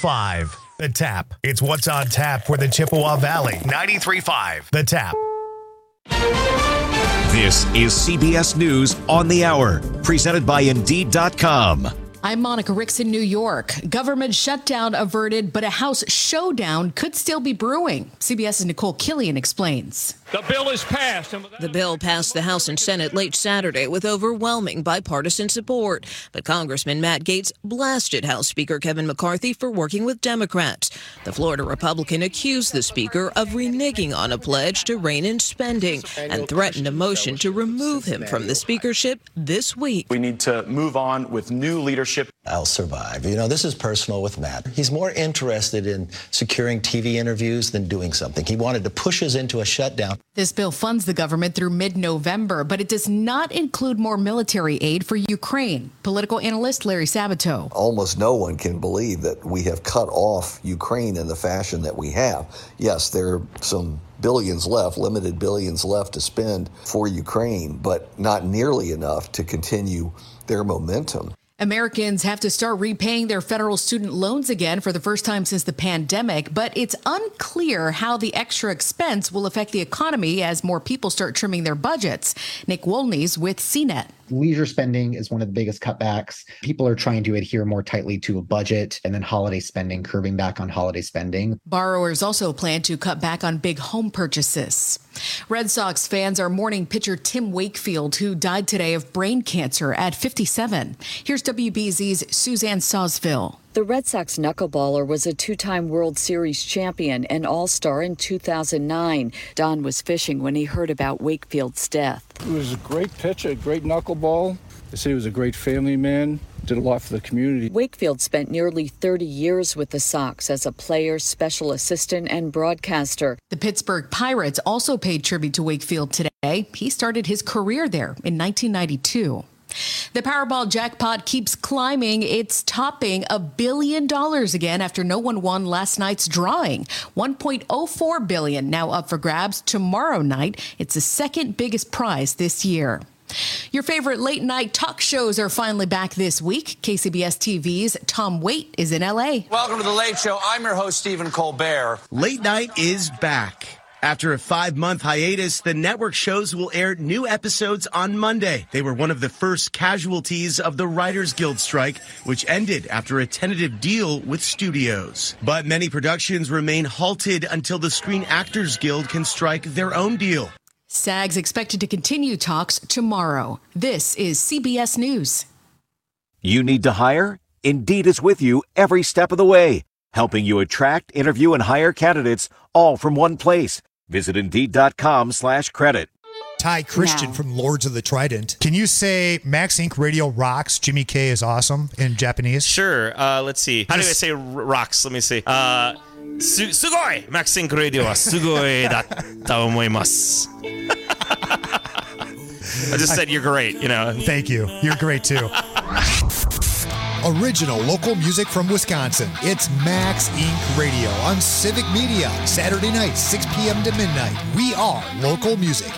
93.5 The Tap. It's what's on tap for the Chippewa Valley. 93.5 The Tap. This is CBS News on the Hour, presented by Indeed.com. I'm Monica Ricks in New York. Government shutdown averted, but a House showdown could still be brewing. CBS's Nicole Killian explains. The bill is passed. The bill passed the House and Senate late Saturday with overwhelming bipartisan support. But Congressman Matt Gaetz blasted House Speaker Kevin McCarthy for working with Democrats. The Florida Republican accused the Speaker of reneging on a pledge to rein in spending and threatened a motion to remove him from the speakership this week. We need to move on with new leadership. I'll survive. You know, this is personal with Matt. He's more interested in securing TV interviews than doing something. He wanted to push us into a shutdown. This bill funds the government through mid-November, but it does not include more military aid for Ukraine. Political analyst Larry Sabato. Almost no one can believe that we have cut off Ukraine in the fashion that we have. Yes, there are some billions left, limited billions left to spend for Ukraine, but not nearly enough to continue their momentum. Americans have to start repaying their federal student loans again for the first time since the pandemic, but it's unclear how the extra expense will affect the economy as more people start trimming their budgets. Nick Wolney's with CNET. Leisure spending is one of the biggest cutbacks. People are trying to adhere more tightly to a budget, and then holiday spending, curbing back on holiday spending. Borrowers also plan to cut back on big home purchases. Red Sox fans are mourning pitcher Tim Wakefield, who died today of brain cancer at 57. Here's WBZ's Suzanne Sawsville. The Red Sox knuckleballer was a two-time World Series champion and All-Star in 2009. Don was fishing when he heard about Wakefield's death. He was a great pitcher, a great knuckleball. They say he was a great family man, did a lot for the community. Wakefield spent nearly 30 years with the Sox as a player, special assistant, and broadcaster. The Pittsburgh Pirates also paid tribute to Wakefield today. He started his career there in 1992. The Powerball jackpot keeps climbing. It's topping $1 billion again after no one won last night's drawing. $1.04 billion now up for grabs tomorrow night. It's the second biggest prize this year. Your favorite late night talk shows are finally back this week. KCBS TV's Tom Waite is in L.A. Welcome to The Late Show. I'm your host, Stephen Colbert. Late Night is back. After a 5-month hiatus, the network shows will air new episodes on Monday. They were one of the first casualties of the Writers Guild strike, which ended after a tentative deal with studios. But many productions remain halted until the Screen Actors Guild can strike their own deal. SAG's expected to continue talks tomorrow. This is CBS News. You need to hire? Indeed is with you every step of the way, helping you attract, interview, and hire candidates all from one place. Visit Indeed.com/credit. Ty Christian from Lords of the Trident. Can you say Max Inc. Radio rocks, Jimmy K is awesome in Japanese? Sure. Let's see. How do I say rocks? Let me see. Sugoi! Max Inc. Radio wa sugoi datta omoimasu. I just said you're great, you know. Thank you. You're great, too. Original local music from Wisconsin. It's Max Inc. Radio on Civic Media. Saturday night, 6 p.m. to midnight. We are local music.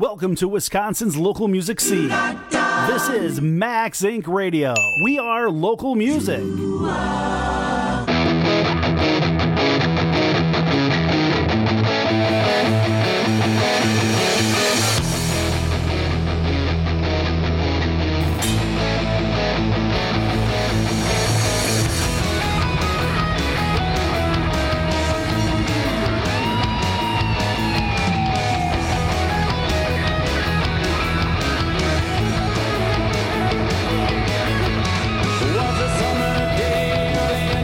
Welcome to Wisconsin's local music scene. This is Max Inc. Radio. We are local music. Was a summer day early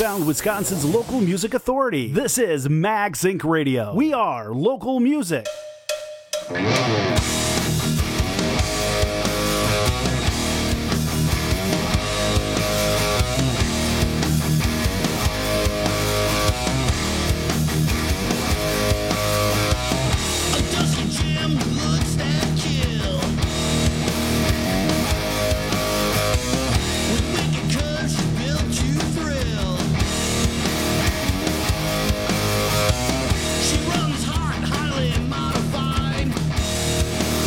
Newfound Wisconsin's local music authority. This is Max Inc. Radio. We are local music. She runs hard, highly modified.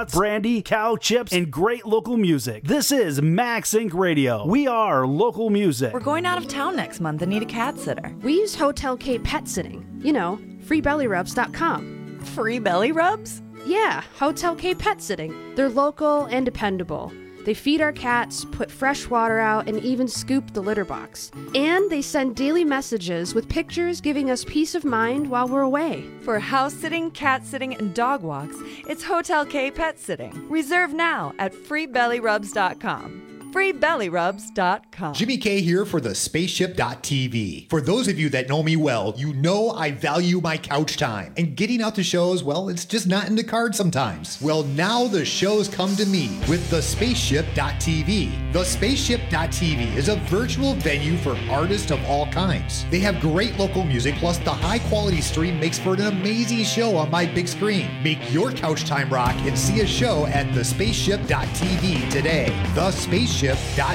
peanuts, brandy, cow chips, and great local music. This is Max Inc. Radio. We are local music. We're going out of town next month and need a cat sitter. We use Hotel K Pet Sitting. You know, freebellyrubs.com. Free belly rubs? Yeah, Hotel K Pet Sitting. They're local and dependable. They feed our cats, put fresh water out, and even scoop the litter box. And they send daily messages with pictures giving us peace of mind while we're away. For house sitting, cat sitting, and dog walks, it's Hotel K Pet Sitting. Reserve now at freebellyrubs.com. freebellyrubs.com. Jimmy K here for the Spaceship.tv. For those of you that know me well, you know I value my couch time. And getting out to shows, well, it's just not in the cards sometimes. Well, now the shows come to me with the Spaceship.tv. The Spaceship.tv is a virtual venue for artists of all kinds. They have great local music, plus the high quality stream makes for an amazing show on my big screen. Make your couch time rock and see a show at the Spaceship.tv today. The Spaceship.tv.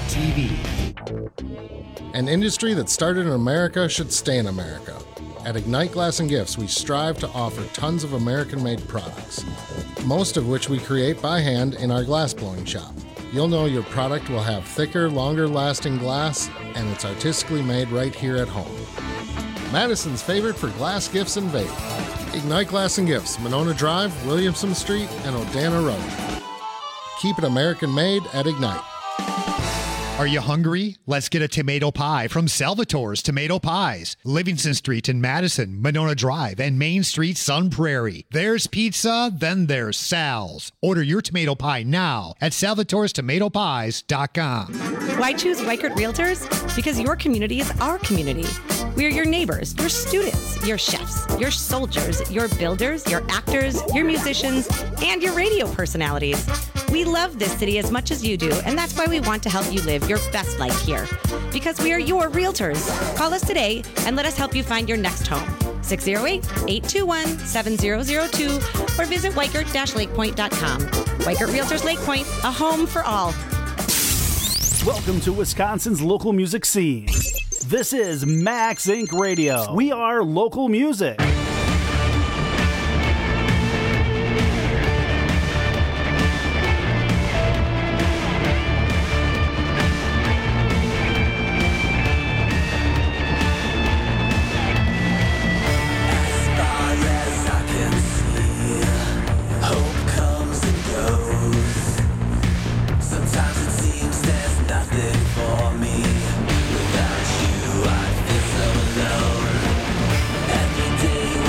An industry that started in America should stay in America. At Ignite Glass and Gifts, we strive to offer tons of American-made products, most of which we create by hand in our glassblowing shop. You'll know your product will have thicker, longer-lasting glass, and it's artistically made right here at home. Madison's favorite for glass gifts and vape. Ignite Glass and Gifts, Monona Drive, Williamson Street, and Odana Road. Keep it American-made at Ignite. Are you hungry? Let's get a tomato pie from Salvatore's Tomato Pies. Livingston Street in Madison, Monona Drive, and Main Street, Sun Prairie. There's pizza, then there's Sal's. Order your tomato pie now at salvatorestomatopies.com. Why choose Weichert Realtors? Because your community is our community. We are your neighbors, your students, your chefs, your soldiers, your builders, your actors, your musicians, and your radio personalities. We love this city as much as you do, and that's why we want to help you live your best life here. Because we are your realtors. Call us today and let us help you find your next home. 608-821-7002 or visit Weichert-LakePoint.com. Weichert Realtors Lake Point, a home for all. Welcome to Wisconsin's local music scene. This is Max Inc. Radio. We are local music. Without you, I feel so alone. Every day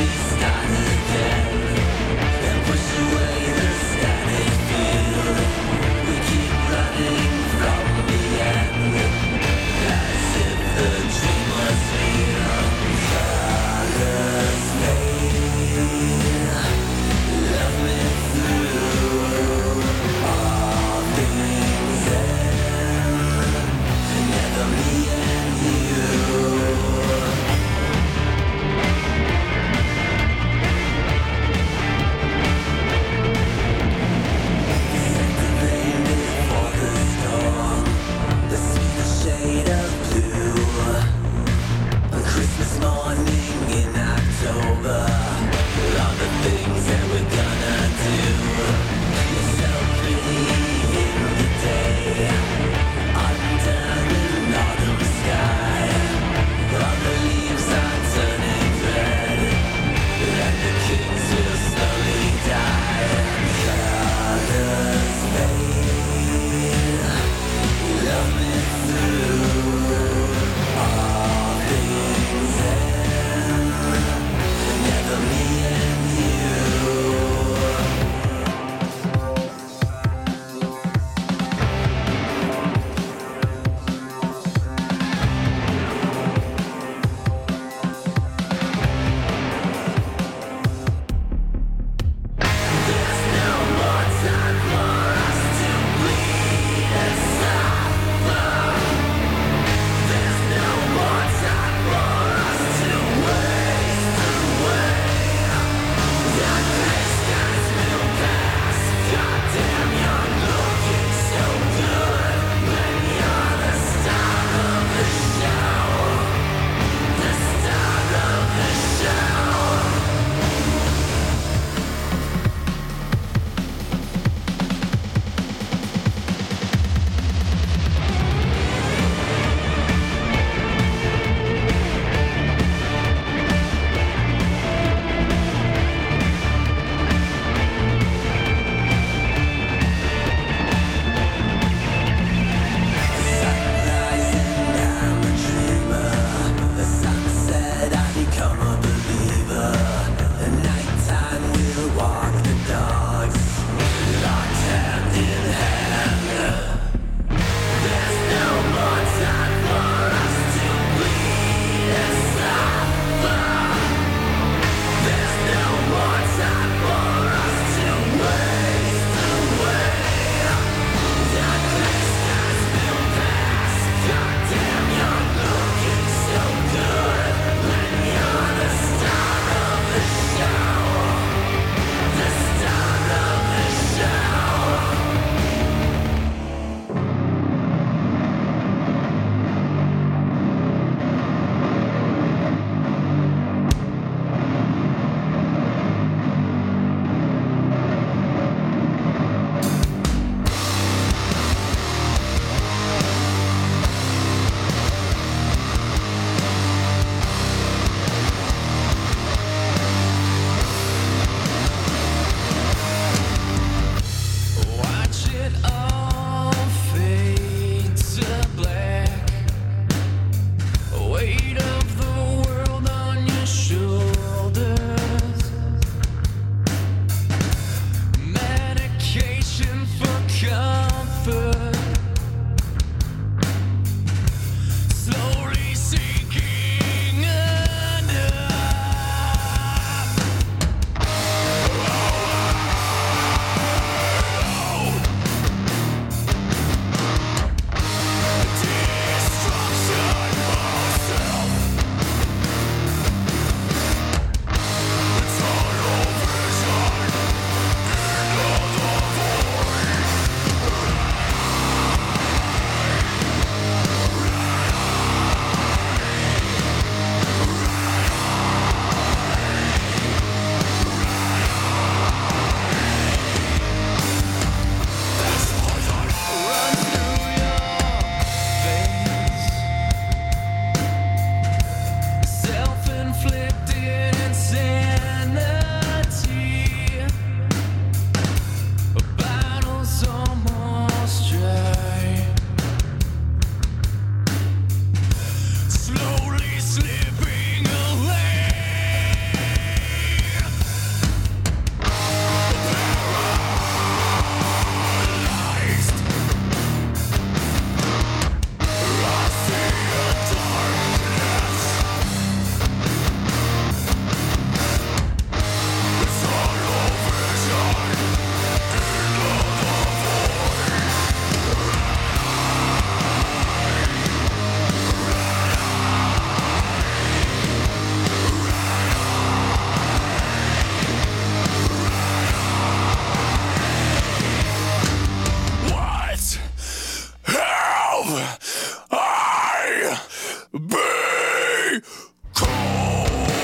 be cool.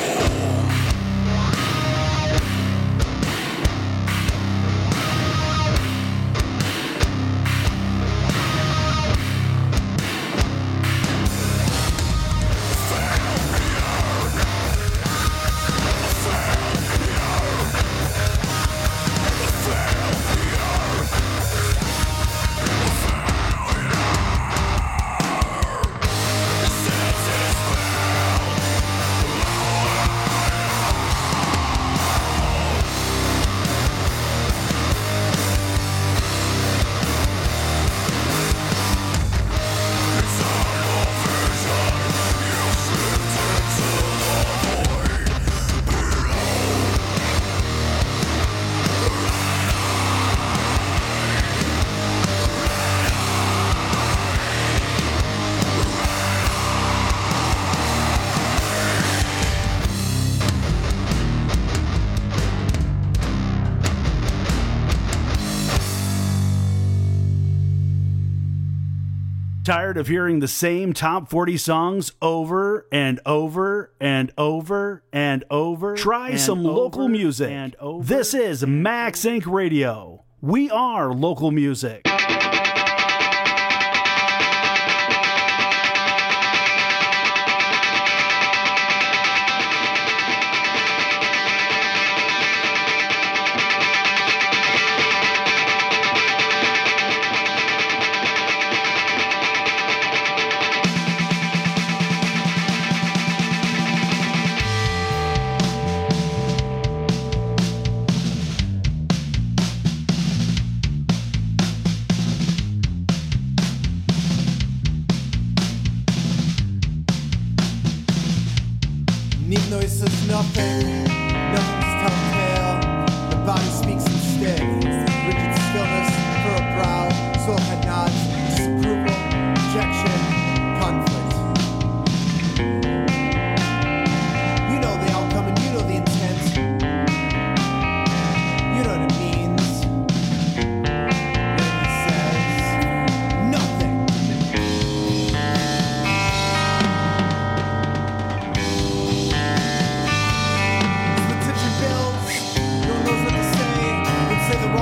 Tired of hearing the same top 40 songs over and over and over and over? Try some local music. This is Max Inc. Radio. We are local music. Nothing, nothing's telltale. The body speaks instead. Rigid stillness for a brow. Soul head nods. Disapproval, rejection, conflict. You know the outcome and you know the intent. You know what it means. Then he says, nothing. Say the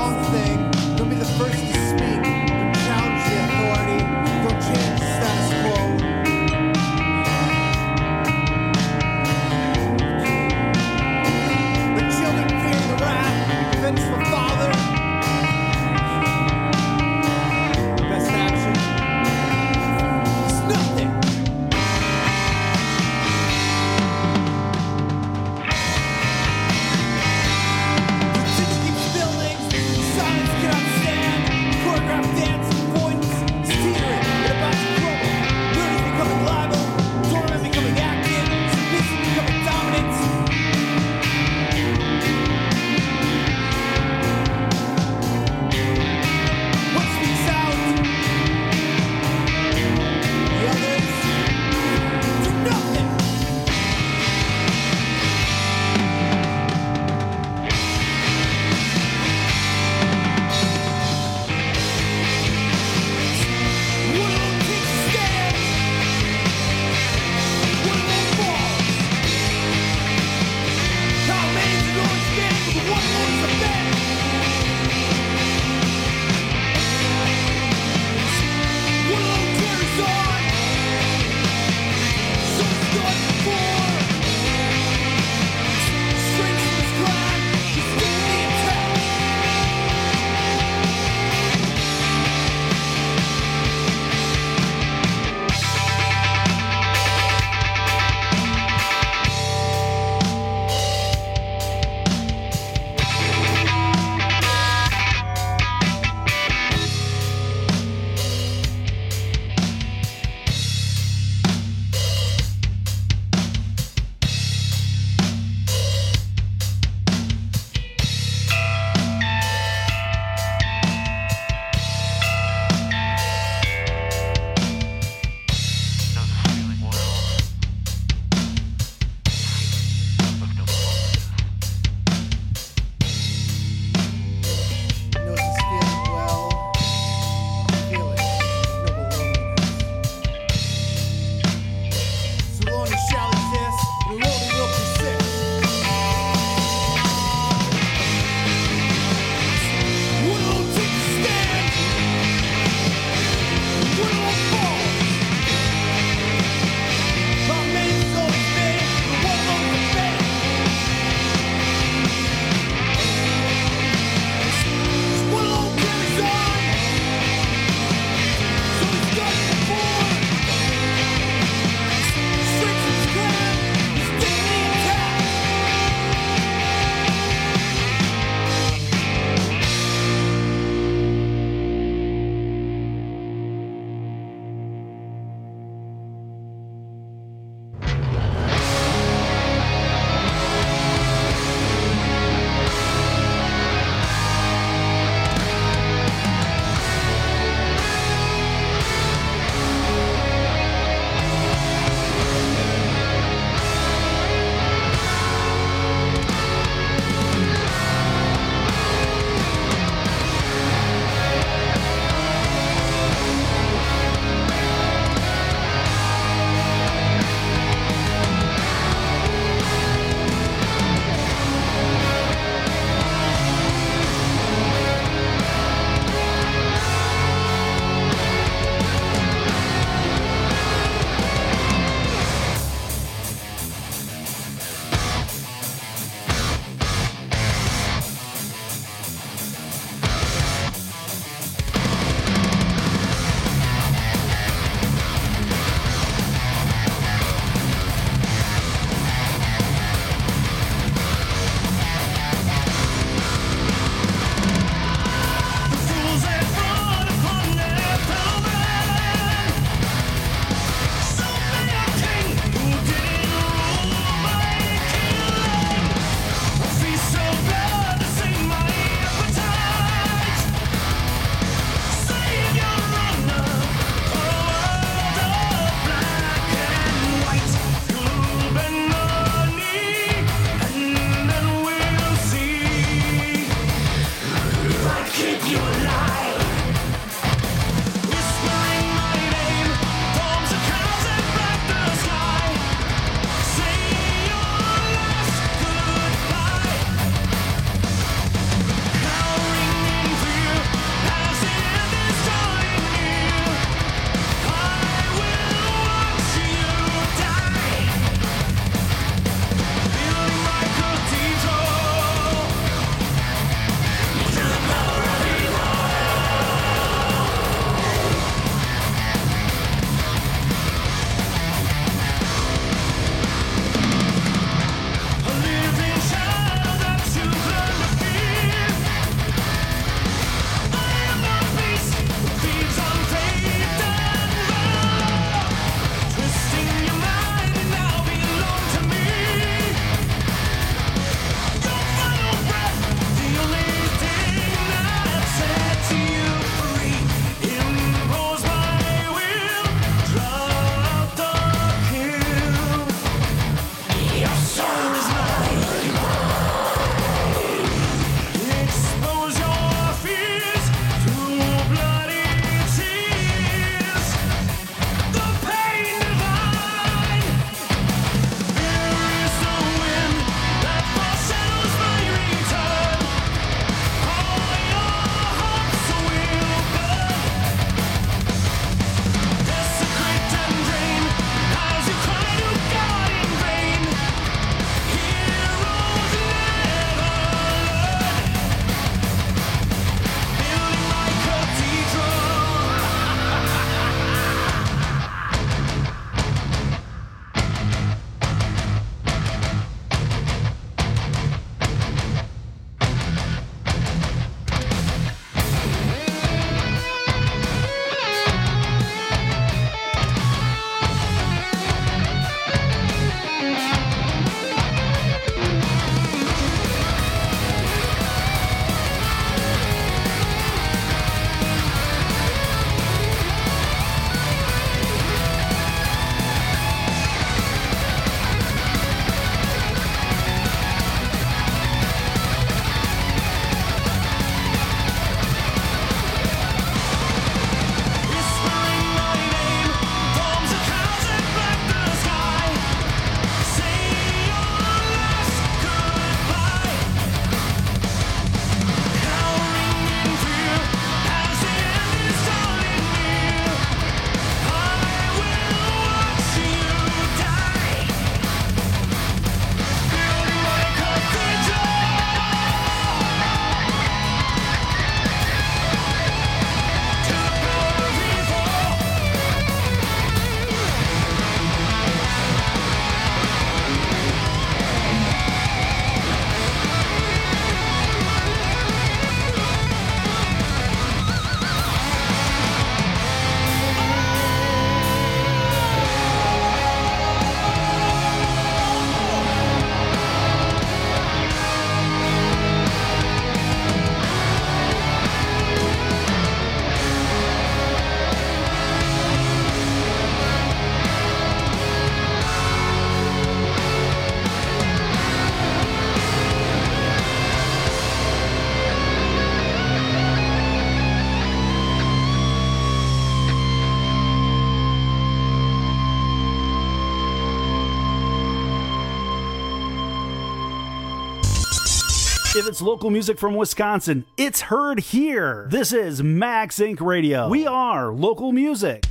If it's local music from Wisconsin, it's heard here. This is Max Inc. Radio. We are local music.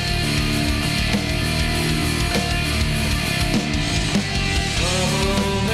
Oh,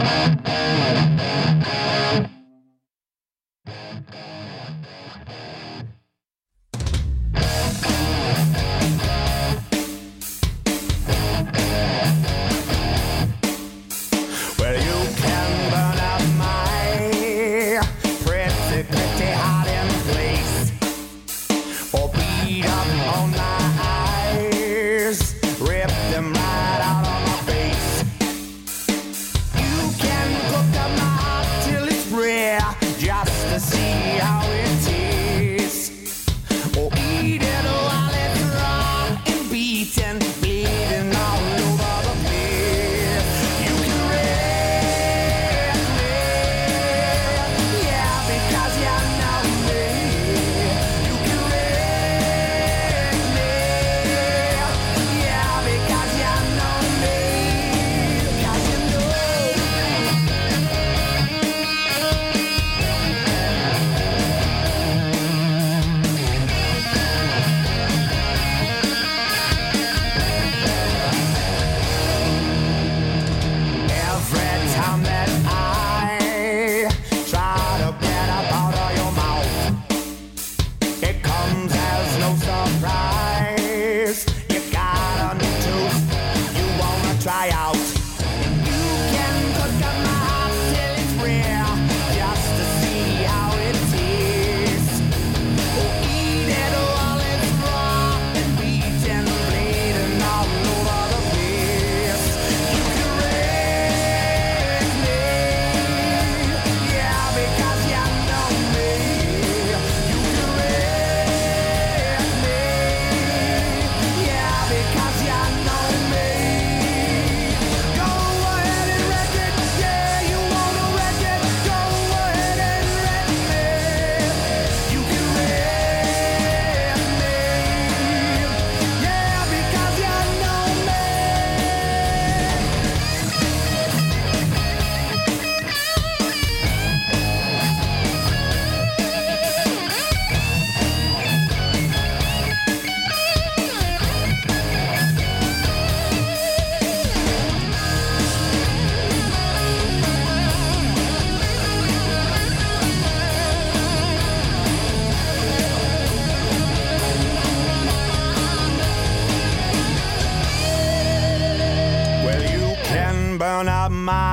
burn up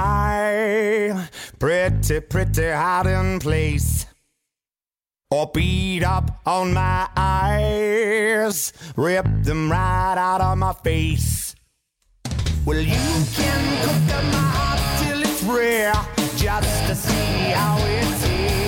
my pretty hiding place, or beat up on my eyes, rip them right out of my face. Well, you can cook up my heart till it's rare, just to see how it tastes.